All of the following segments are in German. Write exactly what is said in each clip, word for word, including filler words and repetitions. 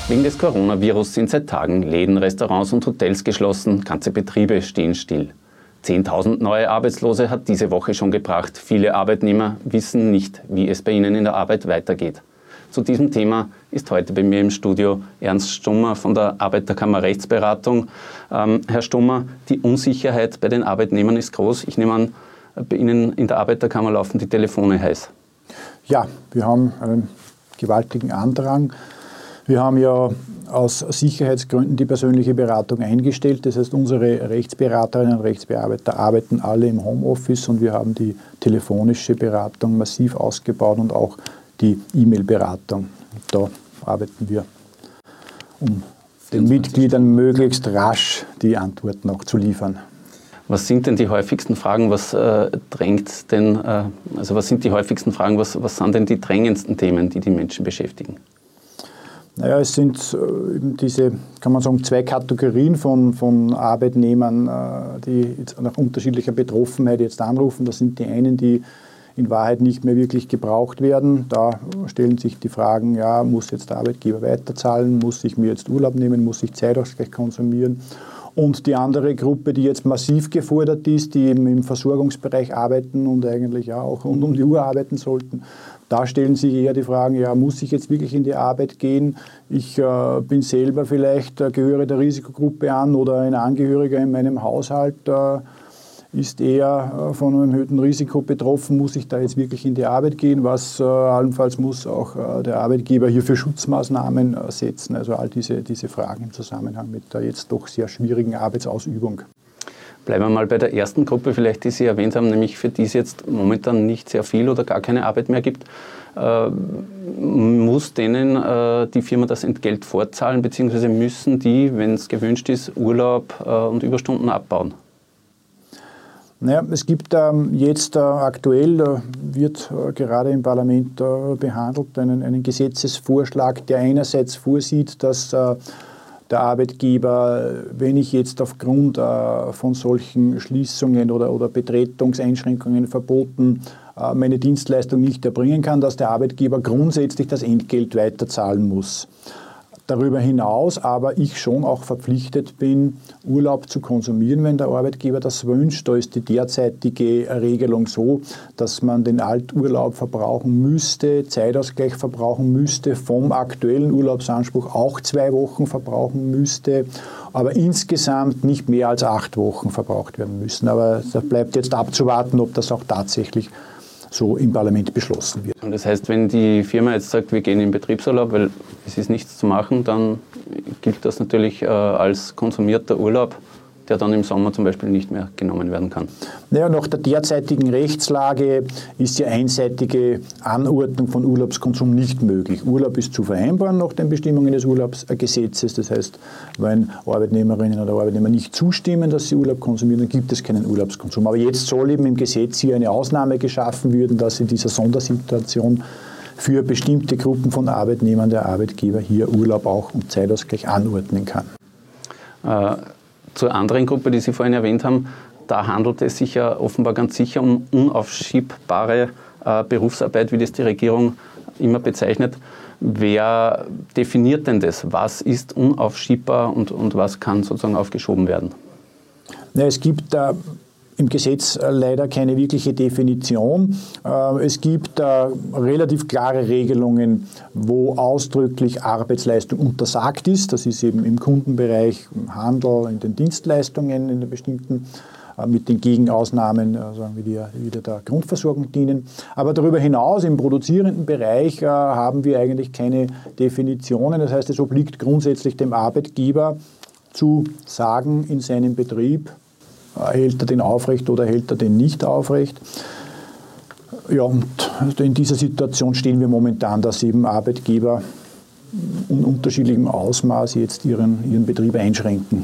Wegen des Coronavirus sind seit Tagen Läden, Restaurants und Hotels geschlossen, ganze Betriebe stehen still. zehntausend neue Arbeitslose hat diese Woche schon gebracht. Viele Arbeitnehmer wissen nicht, wie es bei ihnen in der Arbeit weitergeht. Zu diesem Thema ist heute bei mir im Studio Ernst Stummer von der Arbeiterkammer Rechtsberatung. Ähm, Herr Stummer, die Unsicherheit bei den Arbeitnehmern ist groß. Ich nehme an, bei Ihnen in der Arbeiterkammer laufen die Telefone heiß. Ja, wir haben einen gewaltigen Andrang. Wir haben ja aus Sicherheitsgründen die persönliche Beratung eingestellt. Das heißt, unsere Rechtsberaterinnen und Rechtsbearbeiter arbeiten alle im Homeoffice und wir haben die telefonische Beratung massiv ausgebaut und auch die E-Mail-Beratung. Da arbeiten wir, um den Mitgliedern möglichst rasch die Antworten auch zu liefern. Was sind denn die häufigsten Fragen, was äh, drängt denn, äh, also was sind die häufigsten Fragen, was, was sind denn die drängendsten Themen, die die Menschen beschäftigen? Naja, es sind äh, eben diese, kann man sagen, zwei Kategorien von, von Arbeitnehmern, äh, die jetzt nach unterschiedlicher Betroffenheit jetzt anrufen. Das sind die einen, die in Wahrheit nicht mehr wirklich gebraucht werden. Da stellen sich die Fragen, ja, muss jetzt der Arbeitgeber weiterzahlen, muss ich mir jetzt Urlaub nehmen, muss ich Zeitausgleich konsumieren? Und die andere Gruppe, die jetzt massiv gefordert ist, die eben im Versorgungsbereich arbeiten und eigentlich ja auch rund um die Uhr arbeiten sollten, da stellen sich eher die Fragen, ja, muss ich jetzt wirklich in die Arbeit gehen? Ich äh, bin selber vielleicht, äh, gehöre der Risikogruppe an oder ein Angehöriger in meinem Haushalt äh, ist eher äh, von einem erhöhten Risiko betroffen. Muss ich da jetzt wirklich in die Arbeit gehen? Was äh, allenfalls muss auch äh, der Arbeitgeber hier für Schutzmaßnahmen äh, setzen? Also all diese, diese Fragen im Zusammenhang mit der jetzt doch sehr schwierigen Arbeitsausübung. Bleiben wir mal bei der ersten Gruppe, vielleicht die Sie erwähnt haben, nämlich für die es jetzt momentan nicht sehr viel oder gar keine Arbeit mehr gibt. Äh, muss denen äh, die Firma das Entgelt fortzahlen, beziehungsweise müssen die, wenn es gewünscht ist, Urlaub äh, und Überstunden abbauen? Naja, es gibt ähm, jetzt äh, aktuell, äh, wird äh, gerade im Parlament äh, behandelt, einen, einen Gesetzesvorschlag, der einerseits vorsieht, dass äh, der Arbeitgeber, wenn ich jetzt aufgrund äh, von solchen Schließungen oder, oder Betretungseinschränkungen, Verboten äh, meine Dienstleistung nicht erbringen kann, dass der Arbeitgeber grundsätzlich das Entgelt weiterzahlen muss. Darüber hinaus aber ich schon auch verpflichtet bin, Urlaub zu konsumieren, wenn der Arbeitgeber das wünscht. Da ist die derzeitige Regelung so, dass man den Alturlaub verbrauchen müsste, Zeitausgleich verbrauchen müsste, vom aktuellen Urlaubsanspruch auch zwei Wochen verbrauchen müsste, aber insgesamt nicht mehr als acht Wochen verbraucht werden müssen. Aber da bleibt jetzt abzuwarten, ob das auch tatsächlich so im Parlament beschlossen wird. Und das heißt, wenn die Firma jetzt sagt, wir gehen in Betriebsurlaub, weil es ist nichts zu machen, dann gilt das natürlich äh, als konsumierter Urlaub, der dann im Sommer zum Beispiel nicht mehr genommen werden kann. Naja, nach der derzeitigen Rechtslage ist die einseitige Anordnung von Urlaubskonsum nicht möglich. Urlaub ist zu vereinbaren nach den Bestimmungen des Urlaubsgesetzes. Das heißt, wenn Arbeitnehmerinnen oder Arbeitnehmer nicht zustimmen, dass sie Urlaub konsumieren, dann gibt es keinen Urlaubskonsum. Aber jetzt soll eben im Gesetz hier eine Ausnahme geschaffen werden, dass in dieser Sondersituation für bestimmte Gruppen von Arbeitnehmern der Arbeitgeber hier Urlaub auch und Zeitausgleich anordnen kann. Äh, Zur anderen Gruppe, die Sie vorhin erwähnt haben, da handelt es sich ja offenbar ganz sicher um unaufschiebbare äh, Berufsarbeit, wie das die Regierung immer bezeichnet. Wer definiert denn das? Was ist unaufschiebbar und, und was kann sozusagen aufgeschoben werden? Ja, es gibt äh, im Gesetz äh, leider keine wirkliche Definition. Äh, es gibt äh, relativ klare Regelungen, wo ausdrücklich Arbeitsleistung untersagt ist. Das ist eben im Kundenbereich, im Handel, in den Dienstleistungen, in den bestimmten, äh, mit den Gegenausnahmen, äh, sagen wir, die wieder der Grundversorgung dienen. Aber darüber hinaus im produzierenden Bereich äh, haben wir eigentlich keine Definitionen. Das heißt, es obliegt grundsätzlich dem Arbeitgeber zu sagen in seinem Betrieb, hält er den aufrecht oder hält er den nicht aufrecht? Ja, und in dieser Situation stehen wir momentan, dass eben Arbeitgeber in unterschiedlichem Ausmaß jetzt ihren, ihren Betrieb einschränken.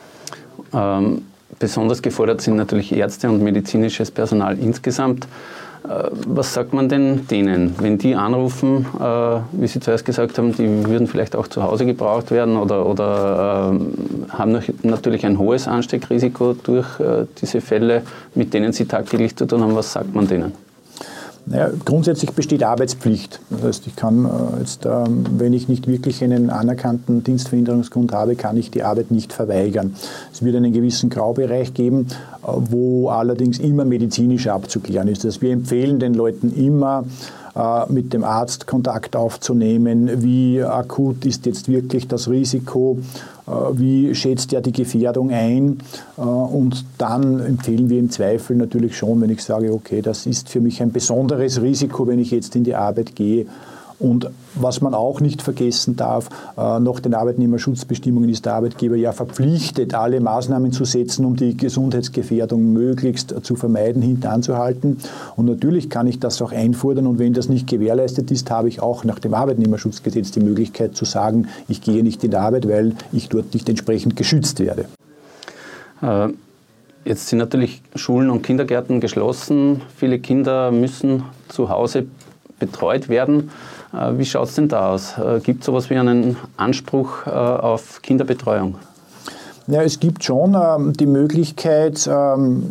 Ähm, besonders gefordert sind natürlich Ärzte und medizinisches Personal insgesamt. Äh, was sagt man denn denen, wenn die anrufen, äh, wie Sie zuerst gesagt haben, die würden vielleicht auch zu Hause gebraucht werden oder, oder äh, haben noch, natürlich ein hohes Ansteckrisiko durch äh, diese Fälle, mit denen sie tagtäglich zu tun haben. Was sagt man denen? Naja, grundsätzlich besteht Arbeitspflicht. Das heißt, ich kann äh, jetzt, ähm, wenn ich nicht wirklich einen anerkannten Dienstverhinderungsgrund habe, kann ich die Arbeit nicht verweigern. Es wird einen gewissen Graubereich geben, äh, wo allerdings immer medizinisch abzuklären ist. Also wir empfehlen den Leuten immer, äh, mit dem Arzt Kontakt aufzunehmen. Wie akut ist jetzt wirklich das Risiko? Wie schätzt er die Gefährdung ein? Und dann empfehlen wir im Zweifel natürlich schon, wenn ich sage, okay, das ist für mich ein besonderes Risiko, wenn ich jetzt in die Arbeit gehe. Und was man auch nicht vergessen darf, nach den Arbeitnehmerschutzbestimmungen ist der Arbeitgeber ja verpflichtet, alle Maßnahmen zu setzen, um die Gesundheitsgefährdung möglichst zu vermeiden, hintanzuhalten. Und natürlich kann ich das auch einfordern. Und wenn das nicht gewährleistet ist, habe ich auch nach dem Arbeitnehmerschutzgesetz die Möglichkeit zu sagen, ich gehe nicht in die Arbeit, weil ich dort nicht entsprechend geschützt werde. Äh, jetzt sind natürlich Schulen und Kindergärten geschlossen. Viele Kinder müssen zu Hause betreut werden. Wie schaut es denn da aus? Gibt es sowas wie einen Anspruch auf Kinderbetreuung? Ja, es gibt schon ähm, die Möglichkeit, ähm,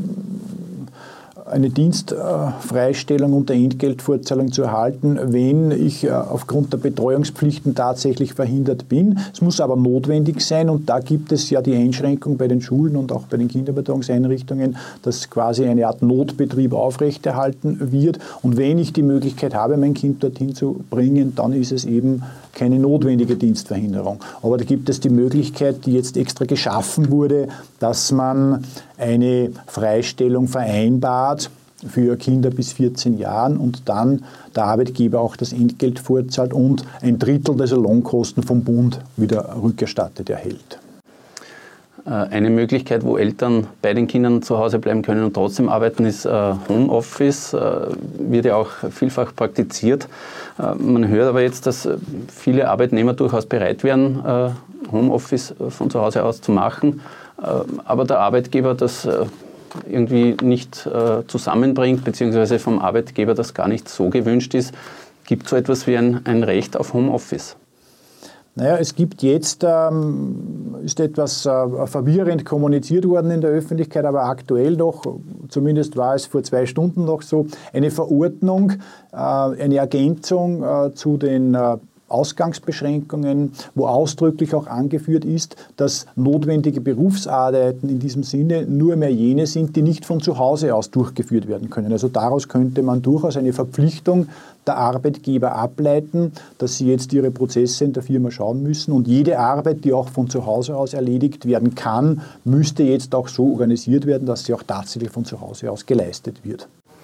eine Dienstfreistellung unter Entgeltfortzahlung zu erhalten, wenn ich äh, aufgrund der Betreuungspflichten tatsächlich verhindert bin. Es muss aber notwendig sein und da gibt es ja die Einschränkung bei den Schulen und auch bei den Kinderbetreuungseinrichtungen, dass quasi eine Art Notbetrieb aufrechterhalten wird. Und wenn ich die Möglichkeit habe, mein Kind dorthin zu bringen, dann ist es eben keine notwendige Dienstverhinderung. Aber da gibt es die Möglichkeit, die jetzt extra geschaffen wurde, dass man eine Freistellung vereinbart für Kinder bis vierzehn Jahren und dann der Arbeitgeber auch das Entgelt vorzahlt und ein Drittel der Lohnkosten vom Bund wieder rückerstattet erhält. Eine Möglichkeit, wo Eltern bei den Kindern zu Hause bleiben können und trotzdem arbeiten, ist Homeoffice. Wird ja auch vielfach praktiziert. Man hört aber jetzt, dass viele Arbeitnehmer durchaus bereit wären, Homeoffice von zu Hause aus zu machen, aber der Arbeitgeber das irgendwie nicht zusammenbringt, beziehungsweise vom Arbeitgeber das gar nicht so gewünscht ist. Gibt es so etwas wie ein, ein Recht auf Homeoffice? Naja, es gibt jetzt, ähm, ist etwas äh, verwirrend kommuniziert worden in der Öffentlichkeit, aber aktuell noch, zumindest war es vor zwei Stunden noch so, eine Verordnung, äh, eine Ergänzung äh, zu den äh, Ausgangsbeschränkungen, wo ausdrücklich auch angeführt ist, dass notwendige Berufsarbeiten in diesem Sinne nur mehr jene sind, die nicht von zu Hause aus durchgeführt werden können. Also daraus könnte man durchaus eine Verpflichtung der Arbeitgeber ableiten, dass sie jetzt ihre Prozesse in der Firma schauen müssen und jede Arbeit, die auch von zu Hause aus erledigt werden kann, müsste jetzt auch so organisiert werden, dass sie auch tatsächlich von zu Hause aus geleistet wird.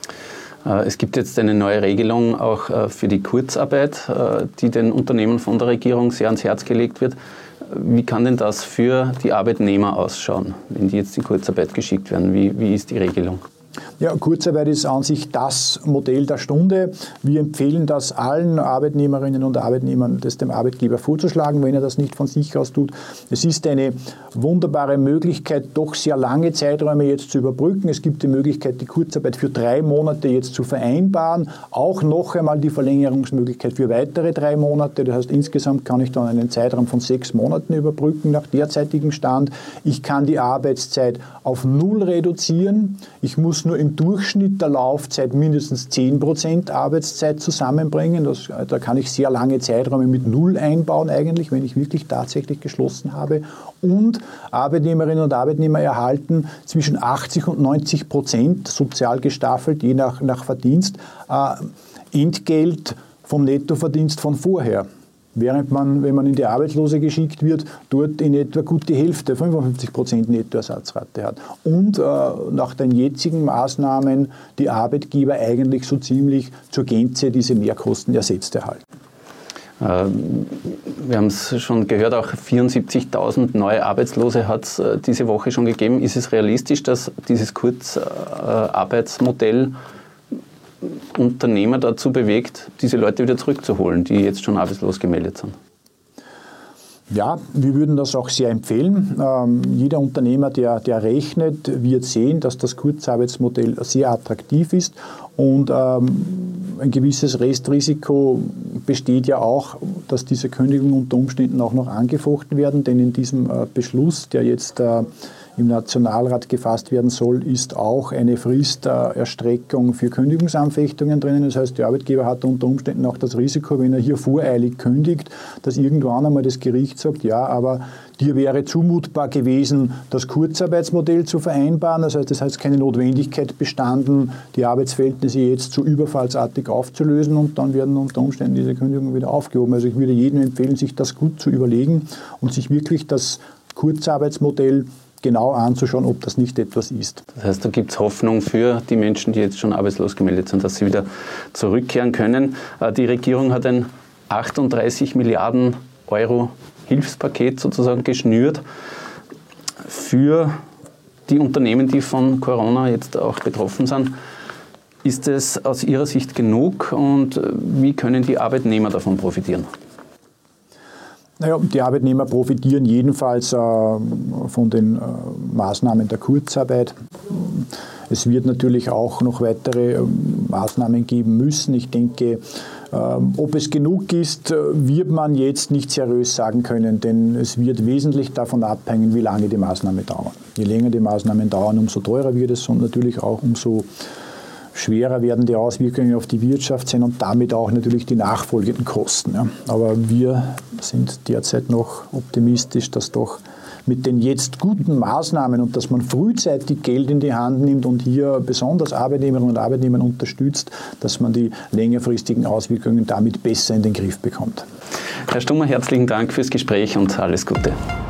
Es gibt jetzt eine neue Regelung auch für die Kurzarbeit, die den Unternehmen von der Regierung sehr ans Herz gelegt wird. Wie kann denn das für die Arbeitnehmer ausschauen, wenn die jetzt in Kurzarbeit geschickt werden? Wie, wie ist die Regelung? Ja, Kurzarbeit ist an sich das Modell der Stunde. Wir empfehlen das allen Arbeitnehmerinnen und Arbeitnehmern, das dem Arbeitgeber vorzuschlagen, wenn er das nicht von sich aus tut. Es ist eine wunderbare Möglichkeit, doch sehr lange Zeiträume jetzt zu überbrücken. Es gibt die Möglichkeit, die Kurzarbeit für drei Monate jetzt zu vereinbaren. Auch noch einmal die Verlängerungsmöglichkeit für weitere drei Monate. Das heißt, insgesamt kann ich dann einen Zeitraum von sechs Monaten überbrücken nach derzeitigem Stand. Ich kann die Arbeitszeit auf null reduzieren. Ich muss nur im Durchschnitt der Laufzeit mindestens zehn Prozent Arbeitszeit zusammenbringen. Das, da kann ich sehr lange Zeiträume mit null einbauen eigentlich, wenn ich wirklich tatsächlich geschlossen habe. Und Arbeitnehmerinnen und Arbeitnehmer erhalten zwischen achtzig und neunzig Prozent, sozial gestaffelt, je nach, nach Verdienst, äh, Entgelt vom Nettoverdienst von vorher. Während man, wenn man in die Arbeitslose geschickt wird, dort in etwa gut die Hälfte, fünfundfünfzig Prozent Nettoersatzrate hat. Und äh, nach den jetzigen Maßnahmen die Arbeitgeber eigentlich so ziemlich zur Gänze diese Mehrkosten ersetzt erhalten. Wir haben es schon gehört, auch vierundsiebzigtausend neue Arbeitslose hat es diese Woche schon gegeben. Ist es realistisch, dass dieses Kurzarbeitsmodell Unternehmer dazu bewegt, diese Leute wieder zurückzuholen, die jetzt schon arbeitslos gemeldet sind? Ja, wir würden das auch sehr empfehlen. Ähm, jeder Unternehmer, der, der rechnet, wird sehen, dass das Kurzarbeitsmodell sehr attraktiv ist und ähm, ein gewisses Restrisiko besteht ja auch, dass diese Kündigungen unter Umständen auch noch angefochten werden, denn in diesem äh, Beschluss, der jetzt äh, im Nationalrat gefasst werden soll, ist auch eine Fristerstreckung für Kündigungsanfechtungen drinnen. Das heißt, der Arbeitgeber hat unter Umständen auch das Risiko, wenn er hier voreilig kündigt, dass irgendwann einmal das Gericht sagt, ja, aber dir wäre zumutbar gewesen, das Kurzarbeitsmodell zu vereinbaren. Das heißt, es hat keine Notwendigkeit bestanden, die Arbeitsverhältnisse jetzt so überfallsartig aufzulösen und dann werden unter Umständen diese Kündigungen wieder aufgehoben. Also ich würde jedem empfehlen, sich das gut zu überlegen und sich wirklich das Kurzarbeitsmodell genau anzuschauen, ob das nicht etwas ist. Das heißt, da gibt es Hoffnung für die Menschen, die jetzt schon arbeitslos gemeldet sind, dass sie wieder zurückkehren können. Die Regierung hat ein achtunddreißig Milliarden Euro Hilfspaket sozusagen geschnürt für die Unternehmen, die von Corona jetzt auch betroffen sind. Ist es aus Ihrer Sicht genug und wie können die Arbeitnehmer davon profitieren? Naja, die Arbeitnehmer profitieren jedenfalls äh, von den äh, Maßnahmen der Kurzarbeit. Es wird natürlich auch noch weitere äh, Maßnahmen geben müssen. Ich denke, ob es genug ist, wird man jetzt nicht seriös sagen können, denn es wird wesentlich davon abhängen, wie lange die Maßnahmen dauern. Je länger die Maßnahmen dauern, umso teurer wird es und natürlich auch umso schwerer werden die Auswirkungen auf die Wirtschaft sein und damit auch natürlich die nachfolgenden Kosten. Ja. Aber wir sind derzeit noch optimistisch, dass doch mit den jetzt guten Maßnahmen und dass man frühzeitig Geld in die Hand nimmt und hier besonders Arbeitnehmerinnen und Arbeitnehmer unterstützt, dass man die längerfristigen Auswirkungen damit besser in den Griff bekommt. Herr Stummer, herzlichen Dank fürs Gespräch und alles Gute.